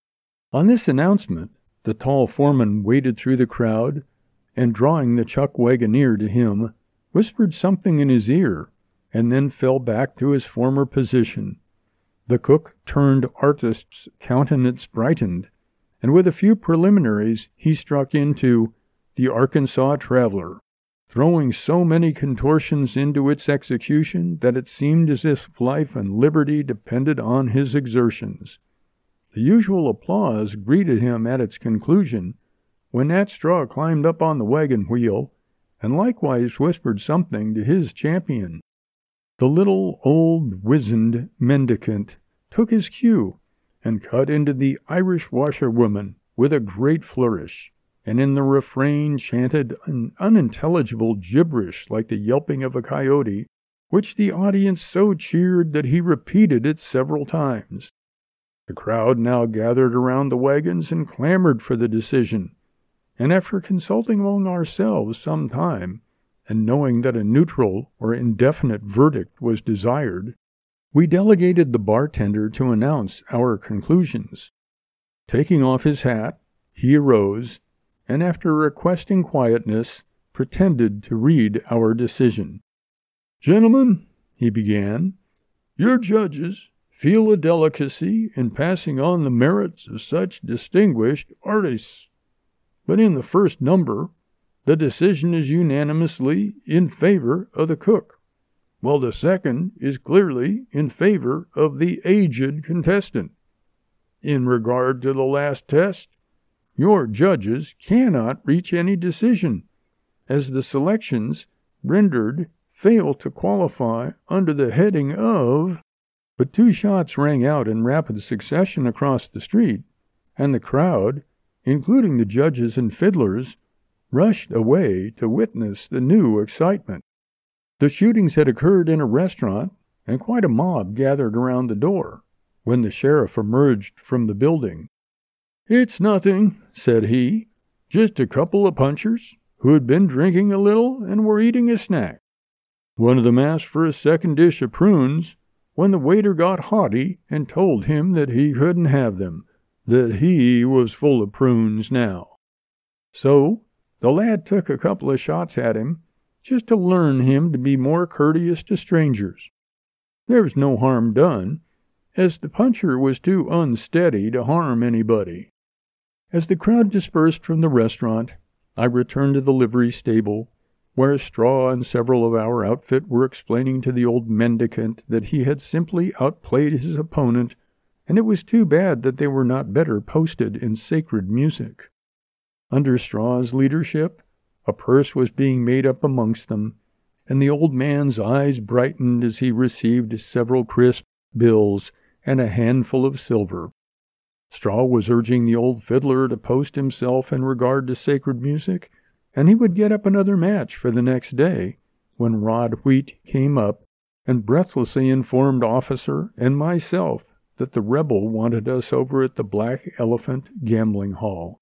On this announcement, the tall foreman waded through the crowd, and drawing the chuck wagoner to him, whispered something in his ear, and then fell back to his former position. The cook turned artist's countenance brightened, and with a few preliminaries he struck into the Arkansas Traveler, throwing so many contortions into its execution that it seemed as if life and liberty depended on his exertions. The usual applause greeted him at its conclusion, when Nat Straw climbed up on the wagon wheel, and likewise whispered something to his champion. The little old wizened mendicant took his cue, and cut into the Irish washerwoman with a great flourish, and in the refrain chanted an unintelligible gibberish like the yelping of a coyote, which the audience so cheered that he repeated it several times. The crowd now gathered around the wagons and clamored for the decision, and after consulting among ourselves some time, and knowing that a neutral or indefinite verdict was desired, we delegated the bartender to announce our conclusions. Taking off his hat, he arose, and after requesting quietness, pretended to read our decision. "Gentlemen," he began, "your judges feel a delicacy in passing on the merits of such distinguished artists. But in the first number, the decision is unanimously in favor of the cook, while the second is clearly in favor of the aged contestant. In regard to the last test, your judges cannot reach any decision, as the selections rendered fail to qualify under the heading of... But 2 shots rang out in rapid succession across the street, and the crowd, including the judges and fiddlers, rushed away to witness the new excitement. The shootings had occurred in a restaurant, and quite a mob gathered around the door when the sheriff emerged from the building. "It's nothing," said he, "just a couple of punchers who had been drinking a little and were eating a snack. One of them asked for a second dish of prunes, when the waiter got haughty and told him that he couldn't have them, that he was full of prunes now. So the lad took a couple of shots at him, just to learn him to be more courteous to strangers. There was no harm done, as the puncher was too unsteady to harm anybody." As the crowd dispersed from the restaurant, I returned to the livery stable, where Straw and several of our outfit were explaining to the old mendicant that he had simply outplayed his opponent, and it was too bad that they were not better posted in sacred music. Under Straw's leadership, a purse was being made up amongst them, and the old man's eyes brightened as he received several crisp bills and a handful of silver. Straw was urging the old fiddler to post himself in regard to sacred music, and he would get up another match for the next day, when Rod Wheat came up and breathlessly informed Officer and myself that the rebel wanted us over at the Black Elephant Gambling Hall.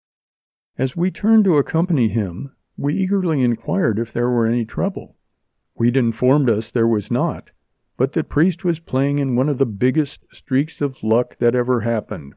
As we turned to accompany him, we eagerly inquired if there were any trouble. Wheat informed us there was not, but that Priest was playing in one of the biggest streaks of luck that ever happened.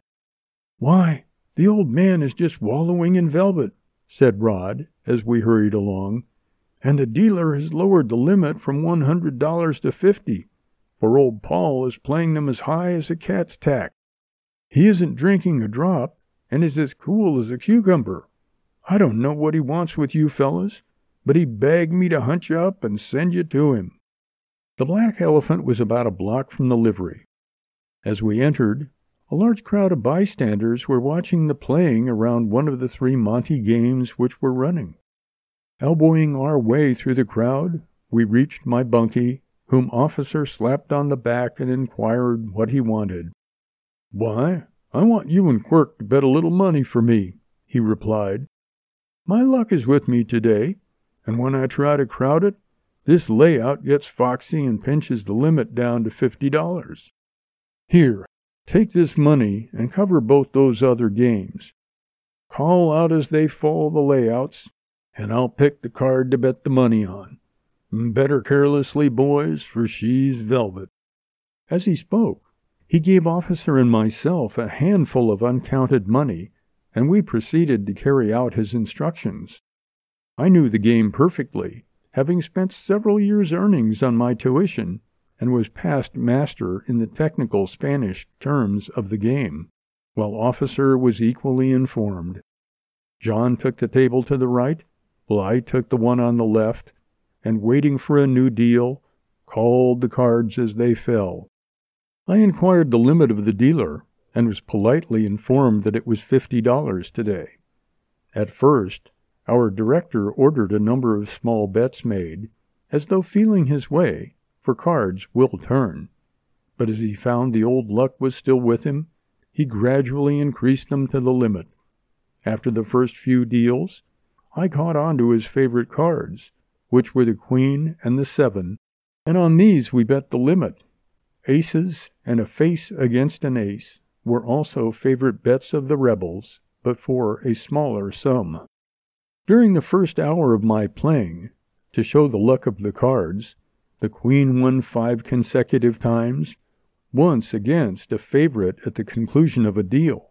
"Why, the old man is just wallowing in velvet," said Rod as we hurried along, "and the dealer has lowered the limit from $100 to $50, for old Paul is playing them as high as a cat's tack. He isn't drinking a drop, and is as cool as a cucumber. I don't know what he wants with you fellas, but he begged me to hunt you up and send you to him." The Black Elephant was about a block from the livery. As we entered, a large crowd of bystanders were watching the playing around one of the 3 Monte games which were running. Elbowing our way through the crowd, we reached my bunkie, whom Officer slapped on the back and inquired what he wanted. "Why, I want you and Quirk to bet a little money for me," he replied. "My luck is with me today, and when I try to crowd it, this layout gets foxy and pinches the limit down to $50. Here, take this money and cover both those other games. Call out as they fall the layouts, and I'll pick the card to bet the money on. Bet her carelessly, boys, for she's velvet." As he spoke, he gave Officer and myself a handful of uncounted money, and we proceeded to carry out his instructions. I knew the game perfectly, having spent several years' earnings on my tuition, and was past master in the technical Spanish terms of the game, while Officer was equally informed. John took the table to the right, while I took the one on the left, and waiting for a new deal, called the cards as they fell. I inquired the limit of the dealer, and was politely informed that it was $50 today. At first, our director ordered a number of small bets made, as though feeling his way, for cards will turn. But as he found the old luck was still with him, he gradually increased them to the limit. After the first few deals, I caught on to his favorite cards, which were the Queen and the 7, and on these we bet the limit. Aces and a face against an ace were also favorite bets of the rebels, but for a smaller sum. During the first hour of my playing, to show the luck of the cards, the Queen won 5 consecutive times, once against a favorite at the conclusion of a deal.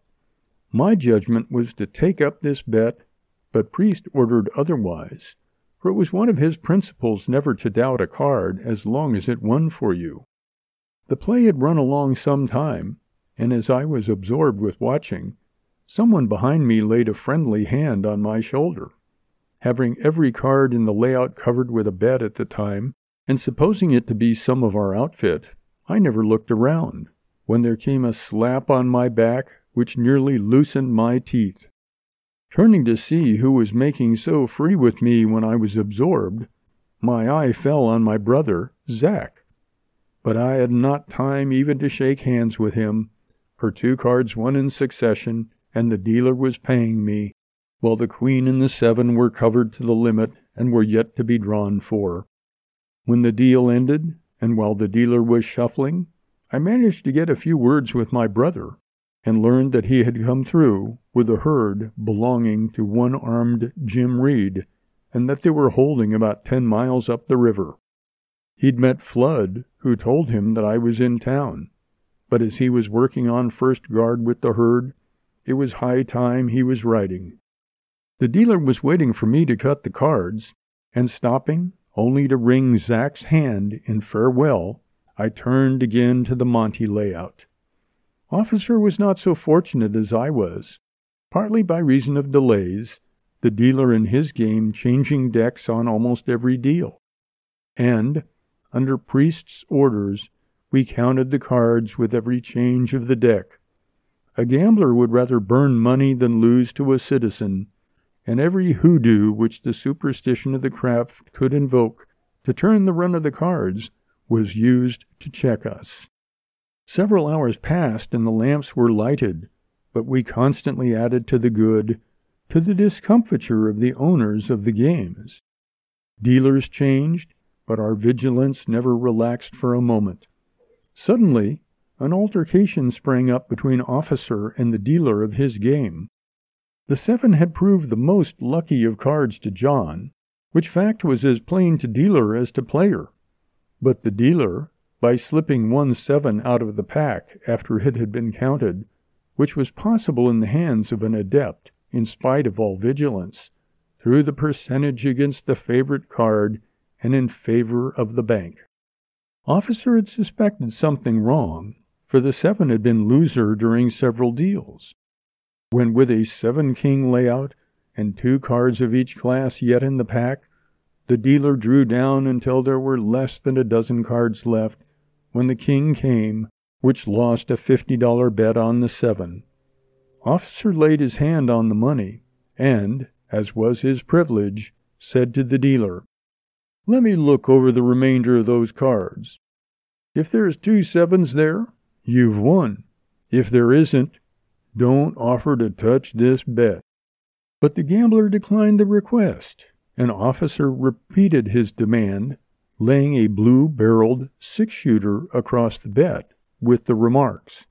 My judgment was to take up this bet, but Priest ordered otherwise, for it was one of his principles never to doubt a card as long as it won for you. The play had run along some time, and as I was absorbed with watching, someone behind me laid a friendly hand on my shoulder. Having every card in the layout covered with a bet at the time, and supposing it to be some of our outfit, I never looked around, when there came a slap on my back which nearly loosened my teeth. Turning to see who was making so free with me when I was absorbed, my eye fell on my brother, Zack. But I had not time even to shake hands with him, for 2 cards won in succession, and the dealer was paying me, while the queen and the 7 were covered to the limit and were yet to be drawn for. When the deal ended, and while the dealer was shuffling, I managed to get a few words with my brother, and learned that he had come through with a herd belonging to one-armed Jim Reed, and that they were holding about 10 miles up the river. He'd met Flood, who told him that I was in town, but as he was working on first guard with the herd, it was high time he was riding. The dealer was waiting for me to cut the cards, and stopping only to wring Zack's hand in farewell, I turned again to the Monte layout. Officer was not so fortunate as I was, partly by reason of delays, the dealer in his game changing decks on almost every deal. And, under Priest's orders, we counted the cards with every change of the deck. A gambler would rather burn money than lose to a citizen, and every hoodoo which the superstition of the craft could invoke to turn the run of the cards was used to check us. Several hours passed and the lamps were lighted, but we constantly added to the good, to the discomfiture of the owners of the games. Dealers changed, but our vigilance never relaxed for a moment. Suddenly, an altercation sprang up between Officer and the dealer of his game. The 7 had proved the most lucky of cards to John, which fact was as plain to dealer as to player. But the dealer, by slipping 1 7 out of the pack after it had been counted, which was possible in the hands of an adept, in spite of all vigilance, threw the percentage against the favorite card and in favor of the bank. Officer had suspected something wrong, for the 7 had been loser during several deals. When with a 7-king layout and 2 cards of each class yet in the pack, the dealer drew down until there were less than a dozen cards left, when the king came, which lost a $50 bet on the 7. Officer laid his hand on the money, and, as was his privilege, said to the dealer, "Let me look over the remainder of those cards. If there's 2 7s there, you've won. If there isn't, don't offer to touch this bet." But the gambler declined the request, and Officer repeated his demand, laying a blue-barreled 6-shooter across the bet, with the remarks,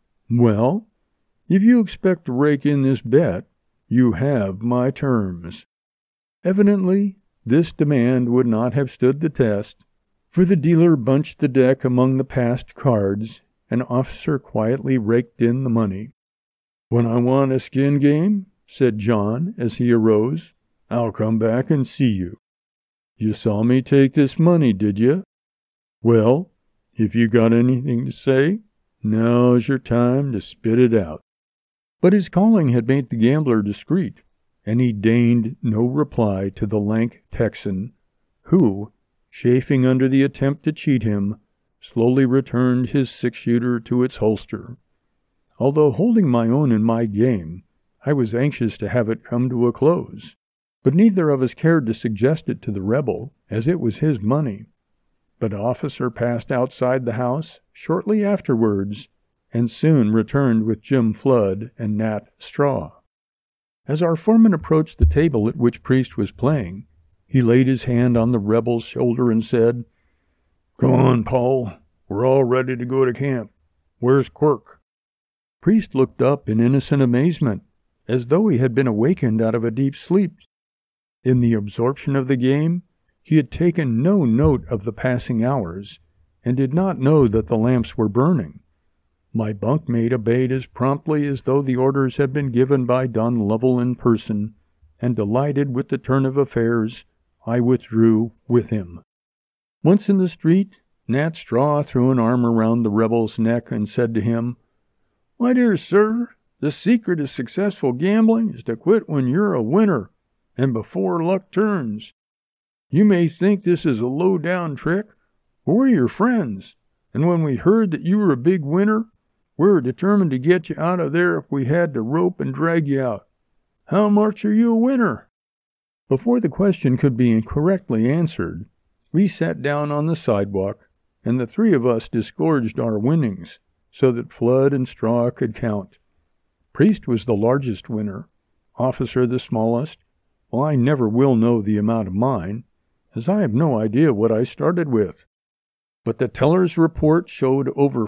"Well, if you expect to rake in this bet, you have my terms." Evidently, this demand would not have stood the test, for the dealer bunched the deck among the passed cards, and Officer quietly raked in the money. "When I want a skin game," said John as he arose, "I'll come back and see you. You saw me take this money, did you? Well, if you got anything to say, now's your time to spit it out." But his calling had made the gambler discreet, and he deigned no reply to the lank Texan, who, chafing under the attempt to cheat him, slowly returned his 6-shooter to its holster. Although holding my own in my game, I was anxious to have it come to a close, but neither of us cared to suggest it to the rebel, as it was his money. But Officer passed outside the house shortly afterwards, and soon returned with Jim Flood and Nat Straw. As our foreman approached the table at which Priest was playing, he laid his hand on the rebel's shoulder and said, "Come on, Paul. We're all ready to go to camp. Where's Quirk?" Priest looked up in innocent amazement, as though he had been awakened out of a deep sleep. In the absorption of the game, he had taken no note of the passing hours, and did not know that the lamps were burning. My bunkmate obeyed as promptly as though the orders had been given by Don Lovell in person, and delighted with the turn of affairs, I withdrew with him. Once in the street, Nat Straw threw an arm around the rebel's neck and said to him, "My dear sir, the secret of successful gambling is to quit when you're a winner, and before luck turns. You may think this is a low-down trick, but we're your friends, and when we heard that you were a big winner, we were determined to get you out of there if we had to rope and drag you out. How much are you a winner?" Before the question could be correctly answered, we sat down on the sidewalk, and the three of us disgorged our winnings, so that Flood and Straw could count. Priest was the largest winner, Officer the smallest. Well, I never will know the amount of mine, as I have no idea what I started with. But the teller's report showed over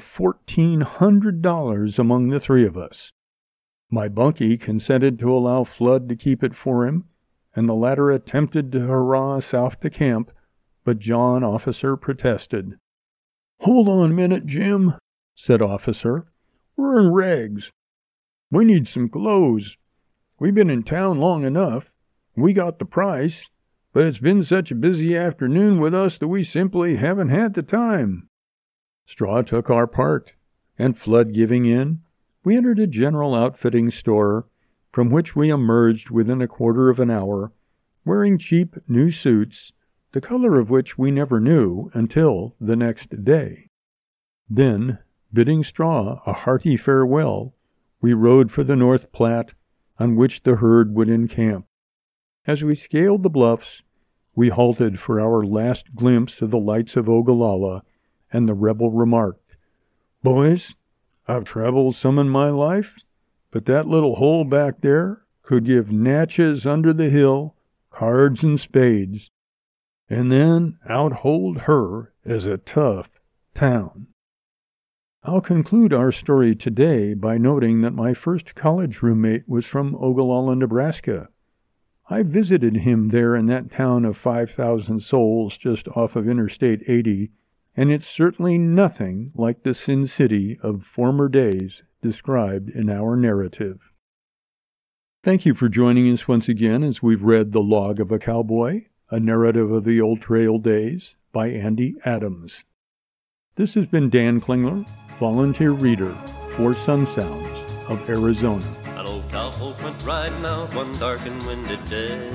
$1,400 among the three of us. My bunkie consented to allow Flood to keep it for him, and the latter attempted to hurrah us off to camp, but John Officer protested. "Hold on a minute, Jim," said Officer. "We're in rags. We need some clothes. We've been in town long enough. We got the price, but it's been such a busy afternoon with us that we simply haven't had the time." Straw took our part, and Flood giving in, we entered a general outfitting store, from which we emerged within a quarter of an hour, wearing cheap new suits, the color of which we never knew until the next day. Then, bidding Straw a hearty farewell, we rode for the North Platte, on which the herd would encamp. As we scaled the bluffs, we halted for our last glimpse of the lights of Ogallala, and the rebel remarked, "Boys, I've traveled some in my life, but that little hole back there could give Natchez under the hill, cards and spades, and then outhold her as a tough town." I'll conclude our story today by noting that my first college roommate was from Ogallala, Nebraska. I visited him there in that town of 5,000 souls just off of Interstate 80, and it's certainly nothing like the Sin City of former days described in our narrative. Thank you for joining us once again as we've read The Log of a Cowboy, a narrative of the old trail days by Andy Adams. This has been Dan Klingler, volunteer reader for Sun Sounds of Arizona. An old cowpoke went riding out one dark and windy day.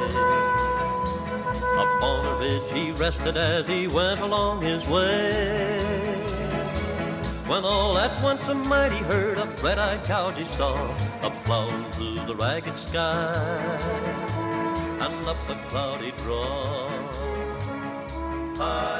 Upon a ridge he rested as he went along his way. When all at once a mighty herd of red-eyed cows he saw, a-plowing through the ragged sky and up the cloudy draw.